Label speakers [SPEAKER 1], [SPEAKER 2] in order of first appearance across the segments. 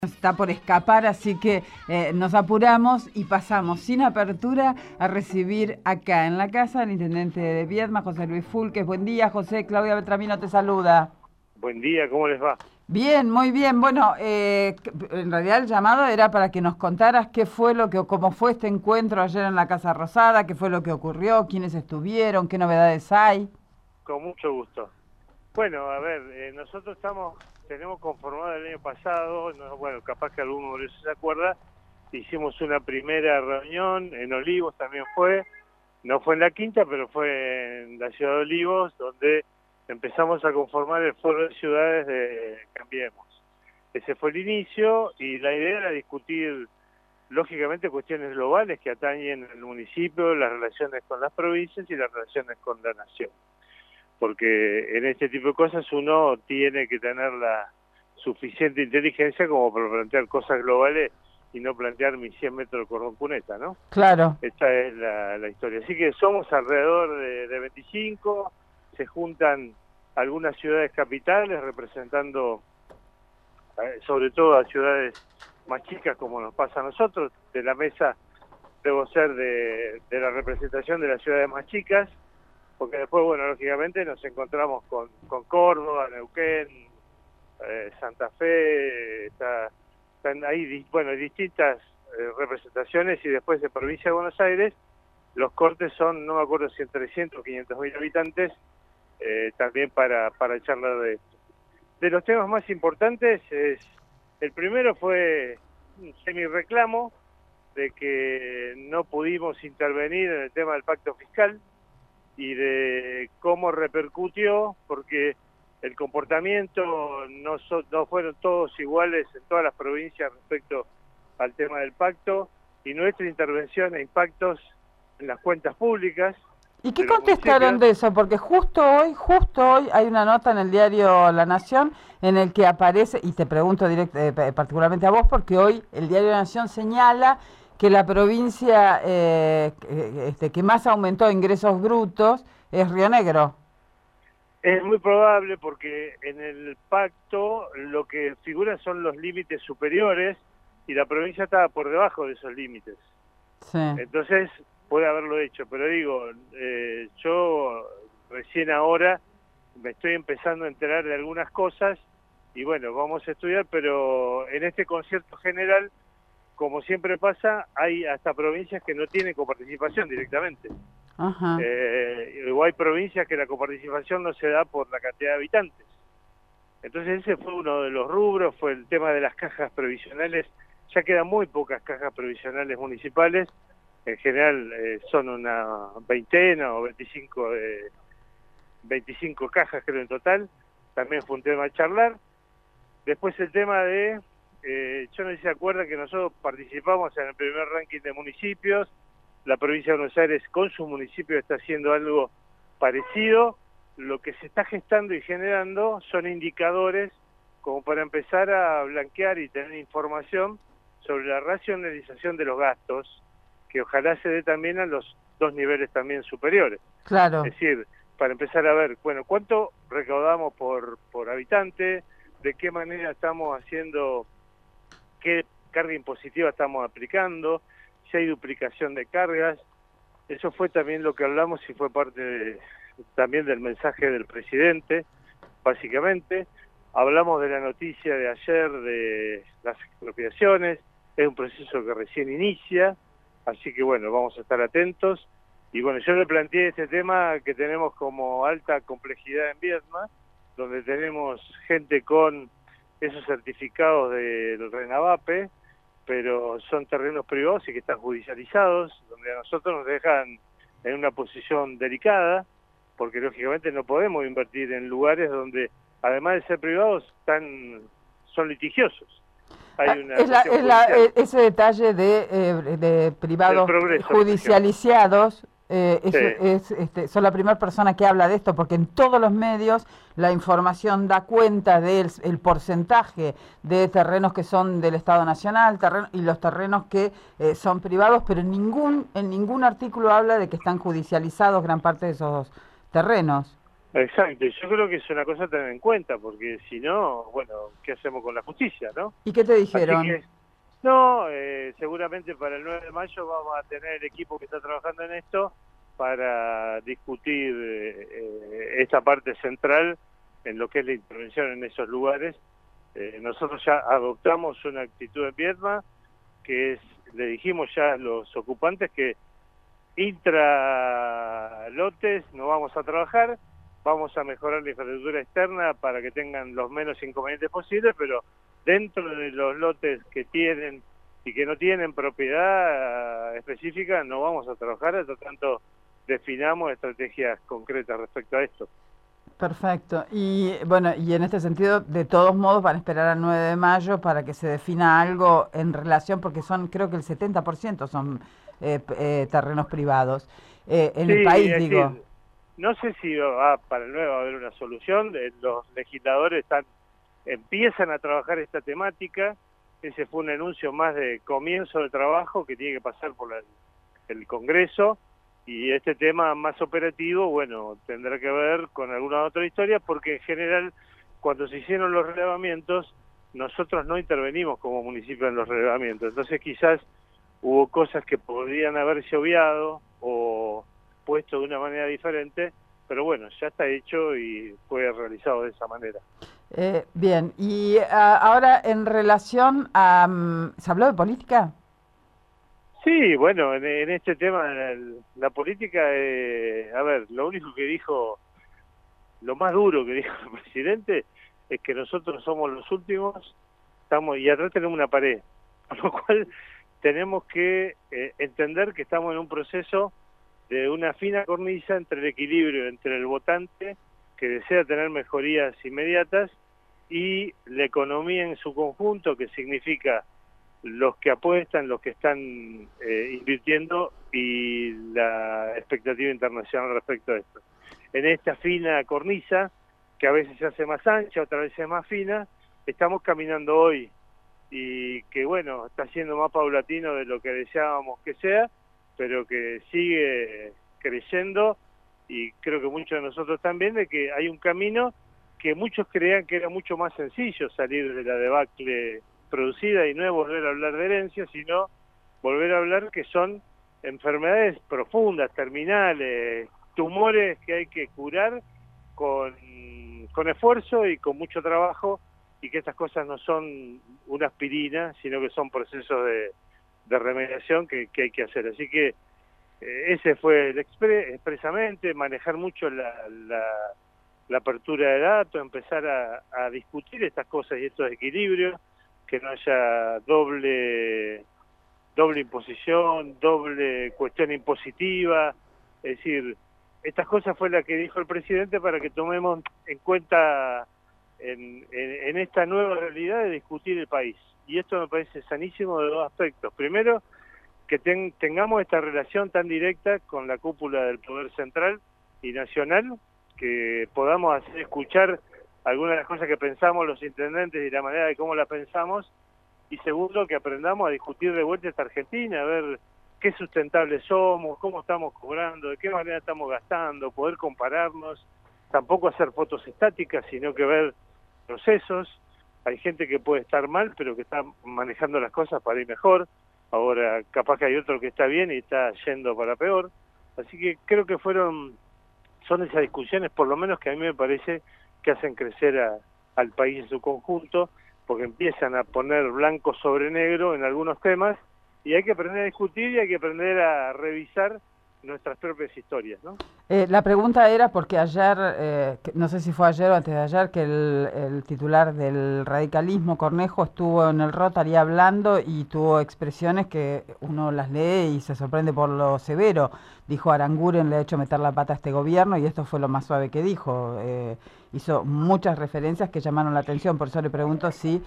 [SPEAKER 1] Está por escapar, así que nos apuramos y pasamos sin apertura a recibir acá en la casa al intendente de Viedma, José Luis Fulques. Buen día, José. Claudia Beltramino te saluda.
[SPEAKER 2] Buen día, ¿cómo les va?
[SPEAKER 1] Bien, muy bien. Bueno, en realidad el llamado era para que nos contaras qué fue cómo fue este encuentro ayer en la Casa Rosada, qué fue lo que ocurrió, quiénes estuvieron, qué novedades hay.
[SPEAKER 2] Con mucho gusto. Bueno, a ver, nosotros tenemos conformado el año pasado, bueno, capaz que alguno de eso se acuerda, hicimos una primera reunión en Olivos, también no fue en la Quinta, pero fue en la ciudad de Olivos, donde empezamos a conformar el Foro de Ciudades de Cambiemos. Ese fue el inicio y la idea era discutir, lógicamente, cuestiones globales que atañen al municipio, las relaciones con las provincias y las relaciones con la nación. Porque en este tipo de cosas uno tiene que tener la suficiente inteligencia como para plantear cosas globales y no plantear mis 100 metros de cordón cuneta, ¿no?
[SPEAKER 1] Claro.
[SPEAKER 2] Esta es la historia. Así que somos alrededor de 25, se juntan algunas ciudades capitales representando sobre todo a ciudades más chicas como nos pasa a nosotros. De la mesa debo ser de la representación de las ciudades más chicas, porque después, bueno, lógicamente nos encontramos con Córdoba, Neuquén, Santa Fe, están ahí, bueno, distintas representaciones, y después de provincia de Buenos Aires, los cortes son, no me acuerdo si en 300 o 500 mil habitantes, también para charlar de esto. De los temas más importantes, el primero fue un semi-reclamo de que no pudimos intervenir en el tema del pacto fiscal, y de cómo repercutió, porque el comportamiento no fueron todos iguales en todas las provincias respecto al tema del pacto, y nuestra intervención e impactos en las cuentas públicas.
[SPEAKER 1] ¿Y qué contestaron de eso? Porque justo hoy hay una nota en el diario La Nación en el que aparece, y te pregunto particularmente a vos, porque hoy el diario La Nación señala que la provincia que más aumentó ingresos brutos es Río Negro.
[SPEAKER 2] Es muy probable, porque en el pacto lo que figura son los límites superiores y la provincia estaba por debajo de esos límites.
[SPEAKER 1] Sí.
[SPEAKER 2] Entonces puede haberlo hecho, pero digo, yo recién ahora me estoy empezando a enterar de algunas cosas y bueno, vamos a estudiar, pero en este concierto general, como siempre pasa, hay hasta provincias que no tienen coparticipación directamente.
[SPEAKER 1] Ajá.
[SPEAKER 2] O hay provincias que la coparticipación no se da por la cantidad de habitantes. Entonces ese fue uno de los rubros, fue el tema de las cajas previsionales. Ya quedan muy pocas cajas previsionales municipales, en general son una veintena o 25 cajas creo en total, también fue un tema a charlar. Después el tema de, yo no sé si se acuerda que nosotros participamos en el primer ranking de municipios, la provincia de Buenos Aires con sus municipios está haciendo algo parecido. Lo que se está gestando y generando son indicadores como para empezar a blanquear y tener información sobre la racionalización de los gastos, que ojalá se dé también a los dos niveles también superiores.
[SPEAKER 1] Claro.
[SPEAKER 2] Es decir, para empezar a ver, bueno, cuánto recaudamos por habitante, de qué manera estamos haciendo, qué carga impositiva estamos aplicando, si hay duplicación de cargas. Eso fue también lo que hablamos y fue parte también del mensaje del presidente, básicamente. Hablamos de la noticia de ayer de las expropiaciones, es un proceso que recién inicia, así que bueno, vamos a estar atentos. Y bueno, yo le planteé este tema que tenemos como alta complejidad en Viedma, donde tenemos gente con esos certificados del RENAVAPE, pero son terrenos privados y que están judicializados, donde a nosotros nos dejan en una posición delicada, porque lógicamente no podemos invertir en lugares donde, además de ser privados, son litigiosos. Hay una
[SPEAKER 1] ese detalle de privados judicializados. Soy la primera persona que habla de esto, porque en todos los medios la información da cuenta del porcentaje de terrenos que son del Estado Nacional y los terrenos que son privados, pero en ningún artículo habla de que están judicializados gran parte de esos terrenos.
[SPEAKER 2] Exacto, y yo creo que es una cosa a tener en cuenta, porque si no, bueno, ¿qué hacemos con la justicia, no?
[SPEAKER 1] ¿Y qué te
[SPEAKER 2] Así
[SPEAKER 1] dijeron?
[SPEAKER 2] que, no, seguramente para el 9 de mayo vamos a tener el equipo que está trabajando en esto para discutir esta parte central en lo que es la intervención en esos lugares. Nosotros ya adoptamos una actitud en Viedma, que es, le dijimos ya a los ocupantes que intra lotes no vamos a trabajar, vamos a mejorar la infraestructura externa para que tengan los menos inconvenientes posibles, pero dentro de los lotes que tienen y que no tienen propiedad específica no vamos a trabajar, hasta tanto definamos estrategias concretas respecto a esto.
[SPEAKER 1] Perfecto. Y bueno, y en este sentido, de todos modos, van a esperar al 9 de mayo para que se defina algo en relación, porque son, creo que el 70% son terrenos privados. En
[SPEAKER 2] Sí,
[SPEAKER 1] el país,
[SPEAKER 2] es
[SPEAKER 1] digo.
[SPEAKER 2] decir, no sé si para el 9 va a haber una solución, los legisladores empiezan a trabajar esta temática. Ese fue un anuncio más de comienzo de trabajo que tiene que pasar por el Congreso, y este tema más operativo, bueno, tendrá que ver con alguna otra historia, porque en general cuando se hicieron los relevamientos nosotros no intervenimos como municipio en los relevamientos, entonces quizás hubo cosas que podrían haberse obviado o puesto de una manera diferente, pero bueno, ya está hecho y fue realizado de esa manera.
[SPEAKER 1] Bien, y ahora en relación a... ¿se habló de política?
[SPEAKER 2] Sí, bueno, en este tema la política, a ver, lo único que dijo, lo más duro que dijo el presidente es que nosotros somos los últimos, y atrás tenemos una pared, con lo cual tenemos que entender que estamos en un proceso de una fina cornisa entre el equilibrio entre el votante que desea tener mejorías inmediatas y la economía en su conjunto, que significa los que apuestan, los que están invirtiendo y la expectativa internacional respecto a esto. En esta fina cornisa, que a veces se hace más ancha, otras veces más fina, estamos caminando hoy, y que bueno, está siendo más paulatino de lo que deseábamos que sea, pero que sigue creyendo, y creo que muchos de nosotros también, de que hay un camino que muchos creían que era mucho más sencillo salir de la debacle producida, y no es volver a hablar de herencia, sino volver a hablar que son enfermedades profundas, terminales, tumores que hay que curar con esfuerzo y con mucho trabajo, y que estas cosas no son una aspirina, sino que son procesos de remediación que hay que hacer. Así que ese fue el expresamente, manejar mucho la apertura de datos, empezar a discutir estas cosas y estos equilibrios, que no haya doble imposición, doble cuestión impositiva. Es decir, estas cosas fue la que dijo el presidente para que tomemos en cuenta en esta nueva realidad de discutir el país. Y esto me parece sanísimo de dos aspectos. Primero, que tengamos esta relación tan directa con la cúpula del Poder Central y Nacional, que podamos hacer escuchar algunas de las cosas que pensamos los intendentes y la manera de cómo la pensamos. Y segundo, que aprendamos a discutir de vuelta esta Argentina, a ver qué sustentables somos, cómo estamos cobrando, de qué manera estamos gastando, poder compararnos, tampoco hacer fotos estáticas, sino que ver procesos. Hay gente que puede estar mal, pero que está manejando las cosas para ir mejor. Ahora capaz que hay otro que está bien y está yendo para peor. Así que creo que son esas discusiones, por lo menos, que a mí me parece que hacen crecer al país en su conjunto, porque empiezan a poner blanco sobre negro en algunos temas, y hay que aprender a discutir y hay que aprender a revisar nuestras propias historias, ¿no?
[SPEAKER 1] La pregunta era porque ayer, no sé si fue ayer o antes de ayer, que el titular del radicalismo, Cornejo, estuvo en el Rotary hablando y tuvo expresiones que uno las lee y se sorprende por lo severo. Dijo: Aranguren le ha hecho meter la pata a este gobierno, y esto fue lo más suave que dijo. Hizo muchas referencias que llamaron la atención, por eso le pregunto si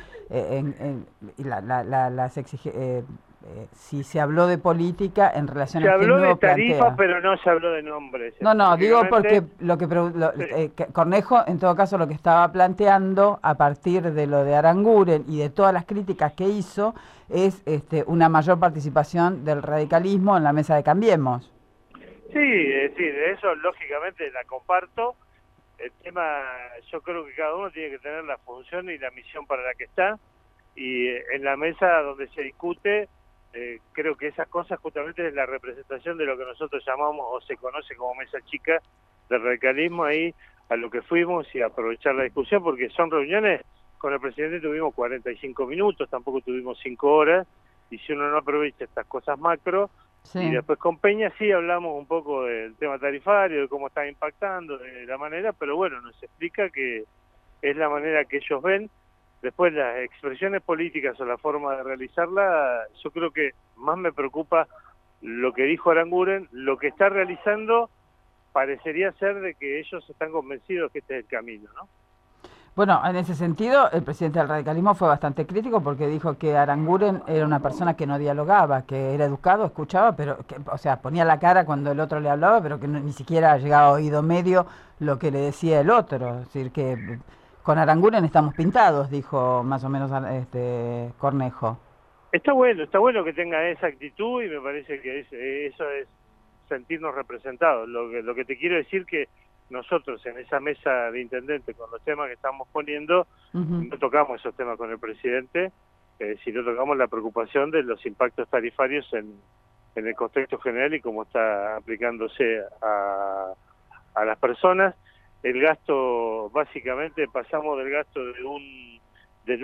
[SPEAKER 1] si se habló de política en relación a este nuevo planteo.
[SPEAKER 2] Se habló de tarifa, pero no se habló de nombres.
[SPEAKER 1] No, digo porque Cornejo, en todo caso, lo que estaba planteando a partir de lo de Aranguren y de todas las críticas que hizo es una mayor participación del radicalismo en la mesa de Cambiemos.
[SPEAKER 2] Sí, es decir, eso lógicamente la comparto, el tema, yo creo que cada uno tiene que tener la función y la misión para la que está, y en la mesa donde se discute, creo que esas cosas justamente es la representación de lo que nosotros llamamos o se conoce como mesa chica del radicalismo, ahí a lo que fuimos y aprovechar la discusión, porque son reuniones, con el presidente tuvimos 45 minutos, tampoco tuvimos 5 horas, y si uno no aprovecha estas cosas macro, sí. Y después con Peña sí hablamos un poco del tema tarifario, de cómo está impactando, de la manera, pero bueno, nos explica que es la manera que ellos ven. Después las expresiones políticas o la forma de realizarla, yo creo que más me preocupa lo que dijo Aranguren, lo que está realizando parecería ser de que ellos están convencidos que este es el camino, ¿no?
[SPEAKER 1] Bueno, en ese sentido, el presidente del radicalismo fue bastante crítico porque dijo que Aranguren era una persona que no dialogaba, que era educado, escuchaba, pero, que, o sea, ponía la cara cuando el otro le hablaba, pero que no, ni siquiera llegaba a oído medio lo que le decía el otro. Es decir, que con Aranguren estamos pintados, dijo más o menos Cornejo.
[SPEAKER 2] Está bueno que tenga esa actitud y me parece que eso es sentirnos representados. Lo que te quiero decir que nosotros en esa mesa de intendentes con los temas que estamos poniendo, no tocamos esos temas con el presidente, sino tocamos la preocupación de los impactos tarifarios en el contexto general y cómo está aplicándose a las personas. El gasto, básicamente, pasamos del gasto del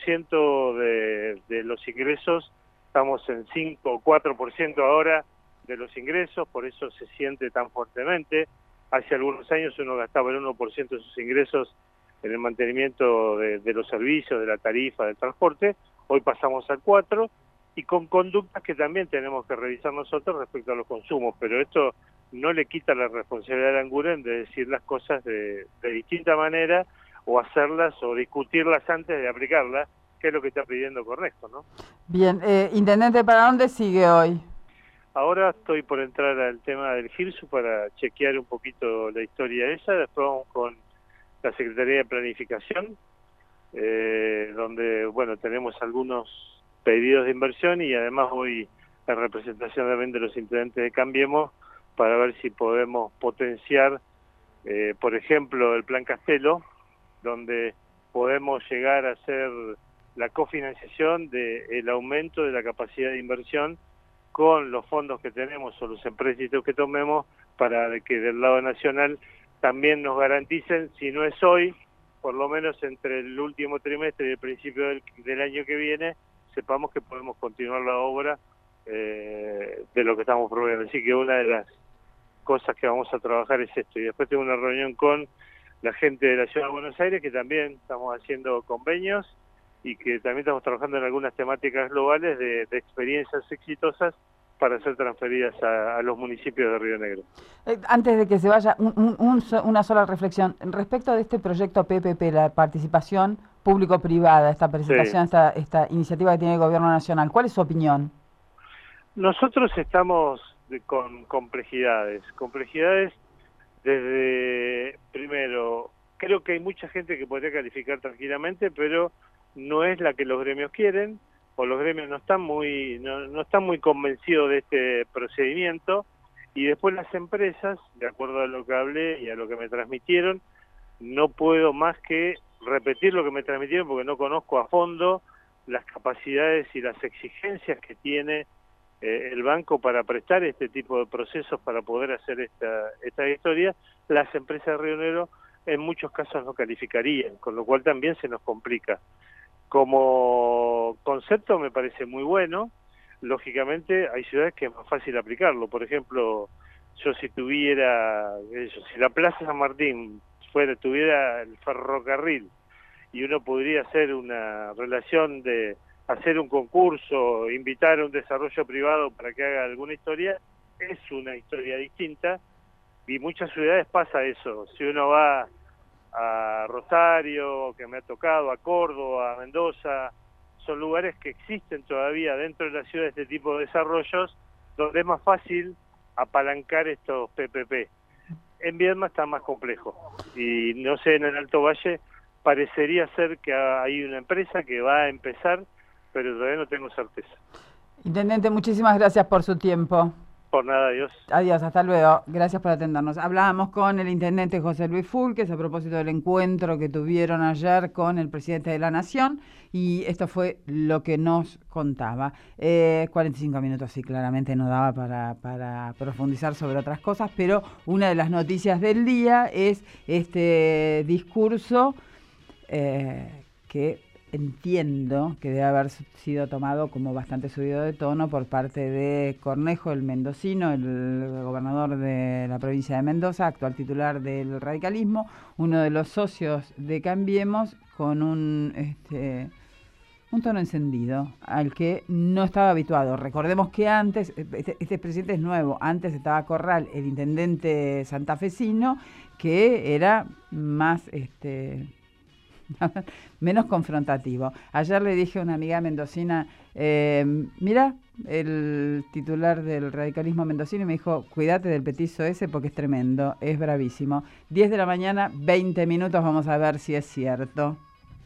[SPEAKER 2] 1% de los ingresos, estamos en 5 o 4% ahora de los ingresos, por eso se siente tan fuertemente. Hace algunos años uno gastaba el 1% de sus ingresos en el mantenimiento de los servicios, de la tarifa, del transporte, hoy pasamos al 4%, y con conductas que también tenemos que revisar nosotros respecto a los consumos, pero esto no le quita la responsabilidad a Aranguren de decir las cosas de distinta manera, o hacerlas o discutirlas antes de aplicarlas, que es lo que está pidiendo Cornejo, ¿no?
[SPEAKER 1] Bien, intendente, ¿para dónde sigue hoy?
[SPEAKER 2] Ahora estoy por entrar al tema del GIRSU para chequear un poquito la historia esa, después vamos con la Secretaría de Planificación, donde, bueno, tenemos algunos pedidos de inversión y además voy en representación también de los intendentes de Cambiemos para ver si podemos potenciar, por ejemplo, el Plan Castelo, donde podemos llegar a hacer la cofinanciación del aumento de la capacidad de inversión con los fondos que tenemos o los empréstitos que tomemos, para que del lado nacional también nos garanticen, si no es hoy, por lo menos entre el último trimestre y el principio del año que viene, sepamos que podemos continuar la obra de lo que estamos proveyendo. Así que una de las cosas que vamos a trabajar es esto. Y después tengo una reunión con la gente de la Ciudad de Buenos Aires, que también estamos haciendo convenios y que también estamos trabajando en algunas temáticas globales de experiencias exitosas para ser transferidas a los municipios de Río Negro.
[SPEAKER 1] Antes de que se vaya, una sola reflexión. Respecto de este proyecto PPP, la participación público-privada, esta presentación, sí, esta iniciativa que tiene el Gobierno Nacional, ¿cuál es su opinión?
[SPEAKER 2] Nosotros estamos con complejidades desde, primero, creo que hay mucha gente que podría calificar tranquilamente, pero no es la que los gremios quieren, o los gremios no están muy convencidos de este procedimiento, y después las empresas, de acuerdo a lo que hablé y a lo que me transmitieron, no puedo más que repetir lo que me transmitieron porque no conozco a fondo las capacidades y las exigencias que tiene el banco para prestar este tipo de procesos para poder hacer esta historia. Las empresas de Río Negro en muchos casos no calificarían, con lo cual también se nos complica. Como concepto me parece muy bueno. Lógicamente hay ciudades que es más fácil aplicarlo. Por ejemplo, yo si la Plaza San Martín tuviera el ferrocarril y uno podría hacer una relación de hacer un concurso, invitar a un desarrollo privado para que haga alguna historia, es una historia distinta, y muchas ciudades pasa eso. Si uno va a Rosario, que me ha tocado, a Córdoba, a Mendoza, son lugares que existen todavía dentro de la ciudad este tipo de desarrollos, donde es más fácil apalancar estos PPP. En Viedma está más complejo, y no sé, en el Alto Valle parecería ser que hay una empresa que va a empezar, pero todavía no tengo certeza.
[SPEAKER 1] Intendente, muchísimas gracias por su tiempo.
[SPEAKER 2] Por nada, adiós.
[SPEAKER 1] Adiós, hasta luego. Gracias por atendernos. Hablábamos con el intendente José Luis Fulques a propósito del encuentro que tuvieron ayer con el presidente de la Nación, y esto fue lo que nos contaba. 45 minutos, sí, claramente no daba para profundizar sobre otras cosas, pero una de las noticias del día es este discurso que entiendo que debe haber sido tomado como bastante subido de tono por parte de Cornejo, el mendocino, el gobernador de la provincia de Mendoza, actual titular del radicalismo, uno de los socios de Cambiemos, con un tono encendido al que no estaba habituado. Recordemos que antes, este presidente es nuevo, antes estaba Corral, el intendente santafesino, que era más menos confrontativo. Ayer le dije a una amiga mendocina, mira, el titular del radicalismo mendocino, y me dijo, cuídate del petizo ese porque es tremendo, es bravísimo. 10 de la mañana, 20 minutos, vamos a ver si es cierto.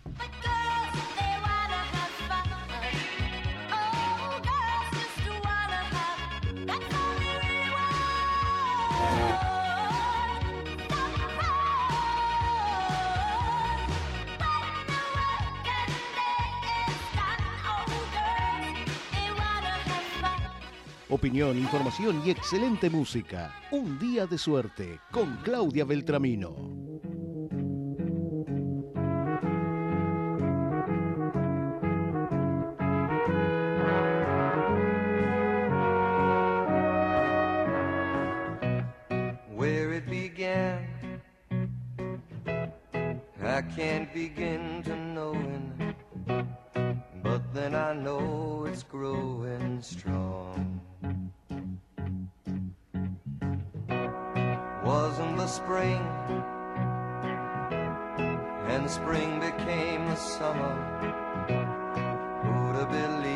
[SPEAKER 3] Opinión, información y excelente música. Un día de suerte con Claudia Beltramino.
[SPEAKER 4] Where it began, I can't begin to knowing, but then I know it's growing strong. Wasn't the spring, and spring became the summer. Who'd have believed